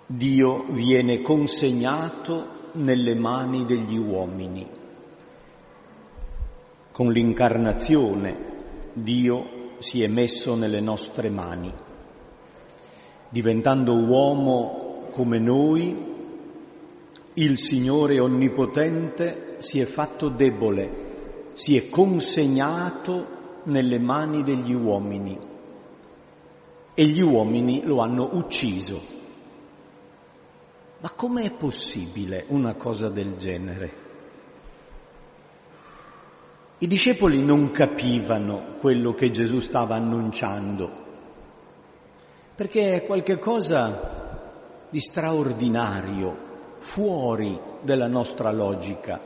Dio viene consegnato nelle mani degli uomini. Con l'incarnazione Dio si è messo nelle nostre mani. Diventando uomo come noi, il Signore Onnipotente si è fatto debole, si è consegnato nelle mani degli uomini e gli uomini lo hanno ucciso. Ma com'è possibile una cosa del genere? I discepoli non capivano quello che Gesù stava annunciando, perché è qualche cosa di straordinario, fuori dalla nostra logica.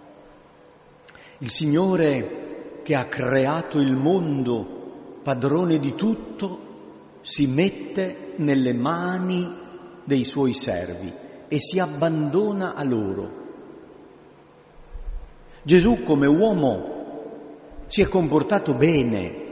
Il Signore che ha creato il mondo, padrone di tutto, si mette nelle mani dei suoi servi e si abbandona a loro. Gesù come uomo si è comportato bene,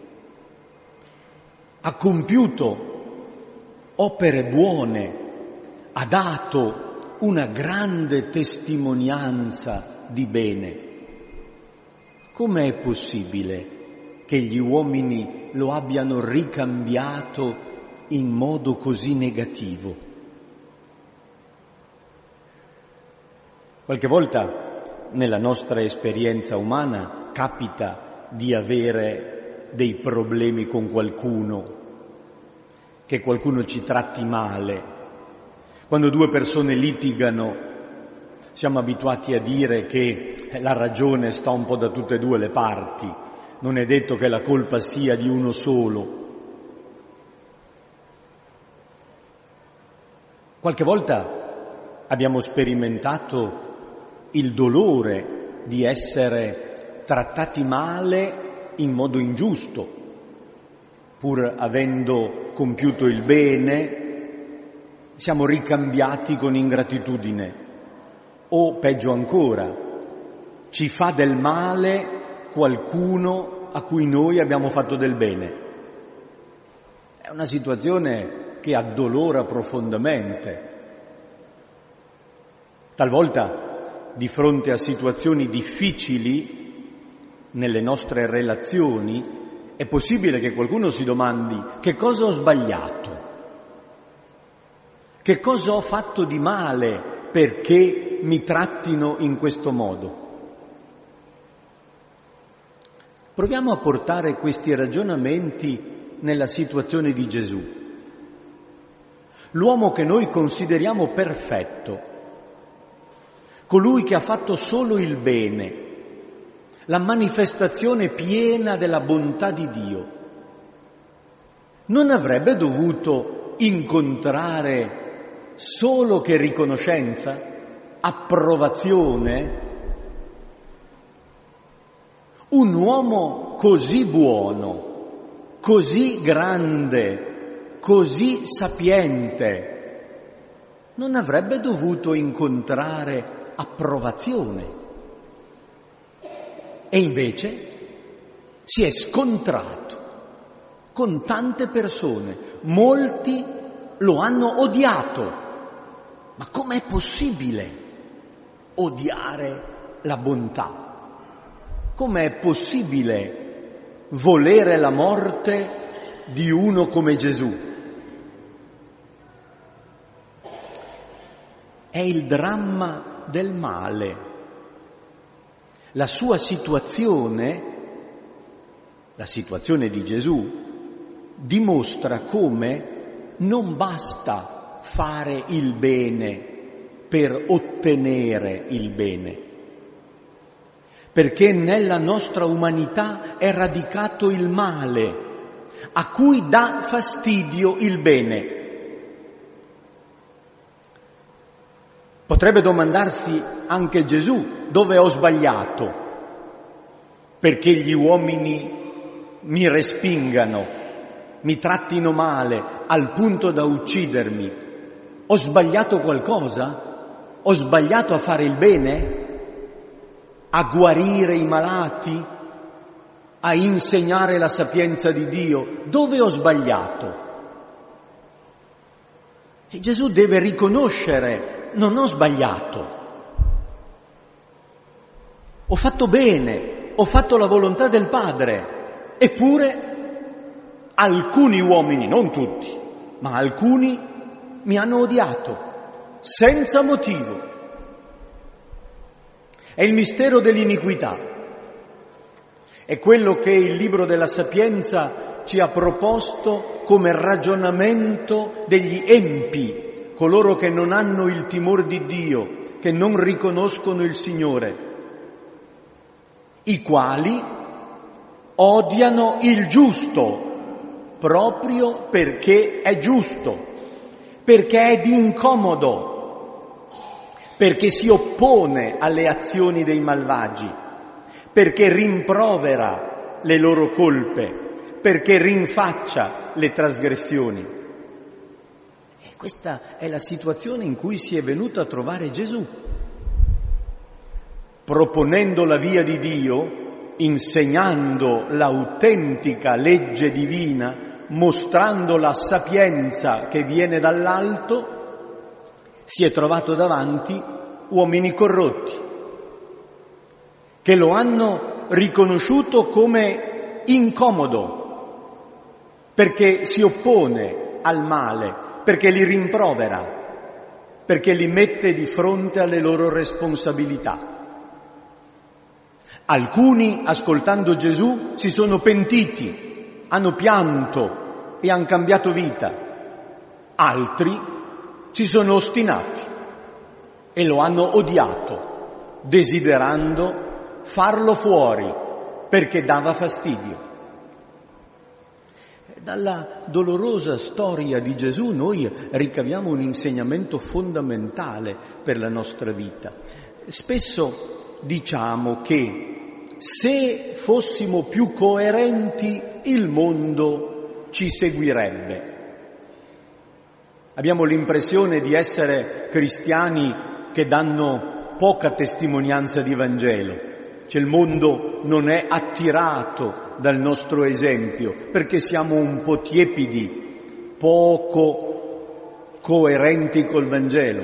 ha compiuto opere buone, ha dato una grande testimonianza di bene. Com'è possibile che gli uomini lo abbiano ricambiato in modo così negativo? Qualche volta nella nostra esperienza umana capita di avere dei problemi con qualcuno, che qualcuno ci tratti male. Quando due persone litigano siamo abituati a dire che la ragione sta un po' da tutte e due le parti, non è detto che la colpa sia di uno solo. Qualche volta abbiamo sperimentato il dolore di essere trattati male in modo ingiusto, pur avendo compiuto il bene, siamo ricambiati con ingratitudine. O peggio ancora, ci fa del male qualcuno a cui noi abbiamo fatto del bene. È una situazione che addolora profondamente. Talvolta, di fronte a situazioni difficili nelle nostre relazioni, è possibile che qualcuno si domandi: che cosa ho sbagliato? Che cosa ho fatto di male perché mi trattino in questo modo? Proviamo a portare questi ragionamenti nella situazione di Gesù. L'uomo che noi consideriamo perfetto, colui che ha fatto solo il bene, la manifestazione piena della bontà di Dio, non avrebbe dovuto incontrare solo che riconoscenza, approvazione? Un uomo così buono, così grande, così sapiente, non avrebbe dovuto incontrare approvazione. E invece si è scontrato con tante persone, molti lo hanno odiato. Ma com'è possibile odiare la bontà? Com'è possibile volere la morte di uno come Gesù? È il dramma del male. La sua situazione, la situazione di Gesù, dimostra come non basta fare il bene per ottenere il bene, perché nella nostra umanità è radicato il male, a cui dà fastidio il bene. Potrebbe domandarsi anche Gesù: dove ho sbagliato? Perché gli uomini mi respingano, mi trattino male al punto da uccidermi. Ho sbagliato qualcosa? Ho sbagliato a fare il bene? A guarire i malati? A insegnare la sapienza di Dio? Dove ho sbagliato? E Gesù deve riconoscere: non ho sbagliato, ho fatto bene, ho fatto la volontà del Padre. Eppure alcuni uomini, non tutti, ma alcuni mi hanno odiato senza motivo. È il mistero dell'iniquità. È quello che il libro della Sapienza ci ha proposto come ragionamento degli empi, coloro che non hanno il timore di Dio, che non riconoscono il Signore, i quali odiano il giusto proprio perché è giusto, perché è di incomodo, perché si oppone alle azioni dei malvagi, perché rimprovera le loro colpe, perché rinfaccia le trasgressioni. E questa è la situazione in cui si è venuto a trovare Gesù, proponendo la via di Dio, insegnando l'autentica legge divina, mostrando la sapienza che viene dall'alto. Si è trovato davanti uomini corrotti, che lo hanno riconosciuto come incomodo, perché si oppone al male, perché li rimprovera, perché li mette di fronte alle loro responsabilità. Alcuni, ascoltando Gesù, si sono pentiti, hanno pianto e hanno cambiato vita. Altri si sono ostinati e lo hanno odiato, desiderando farlo fuori perché dava fastidio. Dalla dolorosa storia di Gesù noi ricaviamo un insegnamento fondamentale per la nostra vita. Spesso diciamo che se fossimo più coerenti il mondo ci seguirebbe. Abbiamo l'impressione di essere cristiani che danno poca testimonianza di Vangelo. Cioè il mondo non è attirato dal nostro esempio perché siamo un po' tiepidi, poco coerenti col Vangelo.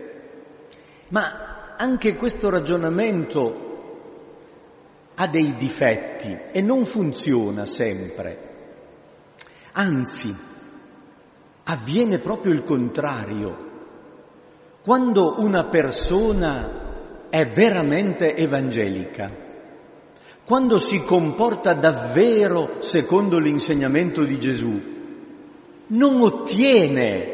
Ma anche questo ragionamento ha dei difetti e non funziona sempre. Anzi, avviene proprio il contrario. Quando una persona è veramente evangelica, quando si comporta davvero secondo l'insegnamento di Gesù, non ottiene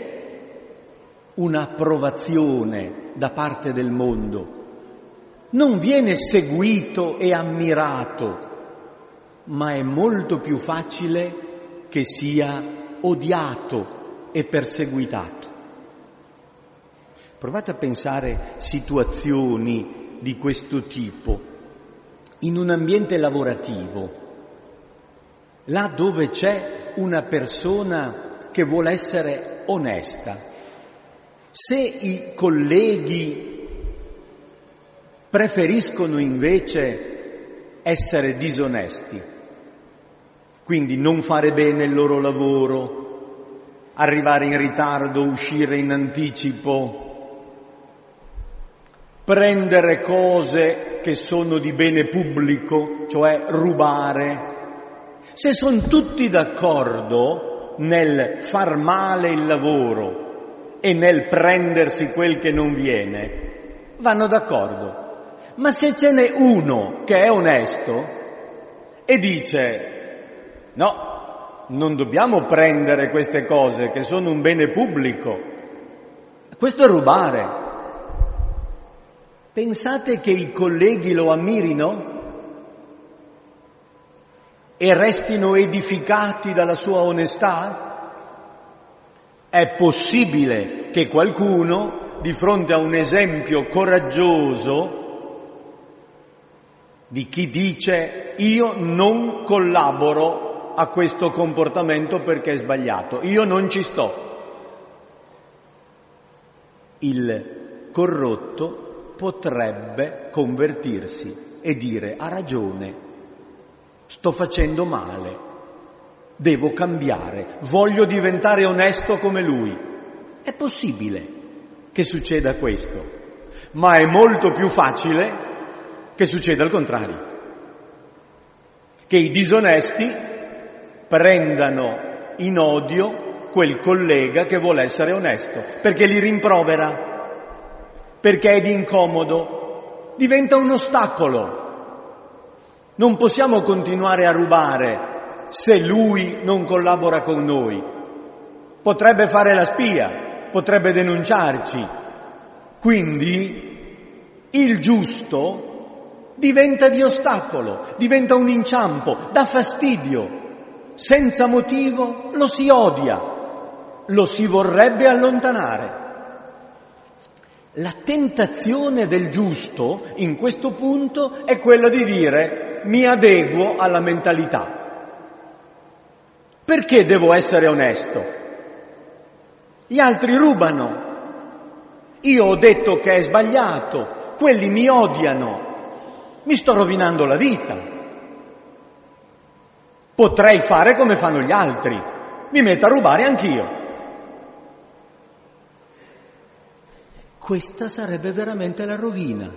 un'approvazione da parte del mondo, non viene seguito e ammirato, ma è molto più facile che sia odiato e perseguitato. Provate a pensare situazioni di questo tipo in un ambiente lavorativo, là dove c'è una persona che vuole essere onesta. Se i colleghi preferiscono invece essere disonesti, quindi non fare bene il loro lavoro, arrivare in ritardo, uscire in anticipo, prendere cose che sono di bene pubblico, cioè rubare, se sono tutti d'accordo nel far male il lavoro e nel prendersi quel che non viene, vanno d'accordo. Ma se ce n'è uno che è onesto e dice no, non dobbiamo prendere queste cose che sono un bene pubblico, questo è rubare. Pensate che i colleghi lo ammirino e restino edificati dalla sua onestà? È possibile che qualcuno, di fronte a un esempio coraggioso di chi dice io non collaboro a questo comportamento perché è sbagliato, io non ci sto, il corrotto potrebbe convertirsi e dire ha ragione, sto facendo male, devo cambiare, voglio diventare onesto come lui. È possibile che succeda questo, ma è molto più facile che succeda il contrario. Che i disonesti prendano in odio quel collega che vuole essere onesto, perché li rimprovera, perché è d'incomodo, diventa un ostacolo. Non possiamo continuare a rubare se lui non collabora con noi. Potrebbe fare la spia, potrebbe denunciarci. Quindi il giusto diventa di ostacolo, diventa un inciampo, dà fastidio. Senza motivo lo si odia, lo si vorrebbe allontanare. La tentazione del giusto in questo punto è quella di dire: mi adeguo alla mentalità. Perché devo essere onesto? Gli altri rubano, io ho detto che è sbagliato, quelli mi odiano, mi sto rovinando la vita. Potrei fare come fanno gli altri, mi metto a rubare anch'io. Questa sarebbe veramente la rovina.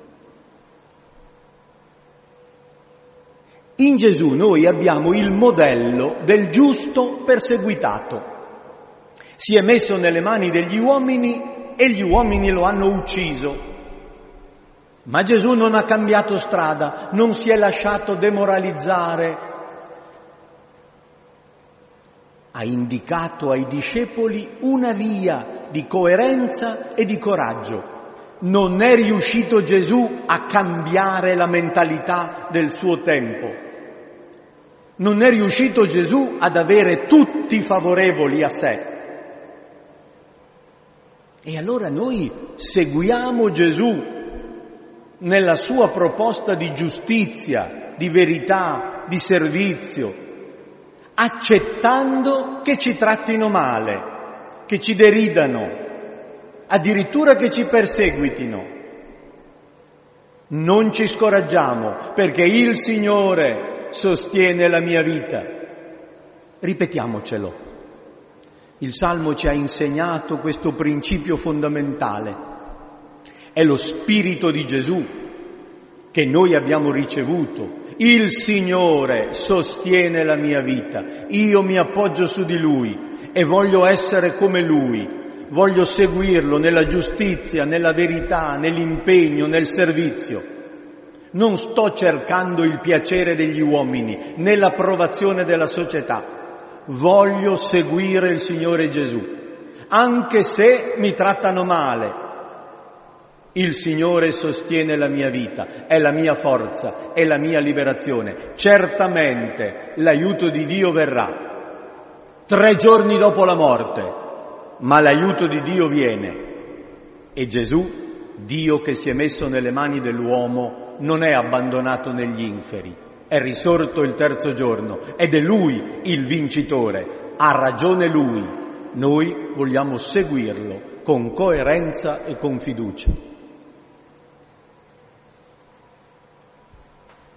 In Gesù noi abbiamo il modello del giusto perseguitato. Si è messo nelle mani degli uomini e gli uomini lo hanno ucciso. Ma Gesù non ha cambiato strada, non si è lasciato demoralizzare. Ha indicato ai discepoli una via di coerenza e di coraggio. Non è riuscito Gesù a cambiare la mentalità del suo tempo. Non è riuscito Gesù ad avere tutti favorevoli a sé. E allora noi seguiamo Gesù nella sua proposta di giustizia, di verità, di servizio, accettando che ci trattino male, che ci deridano, addirittura che ci perseguitino. Non ci scoraggiamo, perché il Signore sostiene la mia vita. Ripetiamocelo. Il Salmo ci ha insegnato questo principio fondamentale. È lo Spirito di Gesù che noi abbiamo ricevuto. Il Signore sostiene la mia vita. Io mi appoggio su di Lui e voglio essere come Lui. Voglio seguirlo nella giustizia, nella verità, nell'impegno, nel servizio. Non sto cercando il piacere degli uomini, né l'approvazione della società. Voglio seguire il Signore Gesù, anche se mi trattano male. Il Signore sostiene la mia vita, è la mia forza, è la mia liberazione. Certamente l'aiuto di Dio verrà 3 giorni dopo la morte, ma l'aiuto di Dio viene. E Gesù, Dio che si è messo nelle mani dell'uomo, non è abbandonato negli inferi, è risorto il 3° giorno ed è Lui il vincitore, ha ragione Lui. Noi vogliamo seguirlo con coerenza e con fiducia.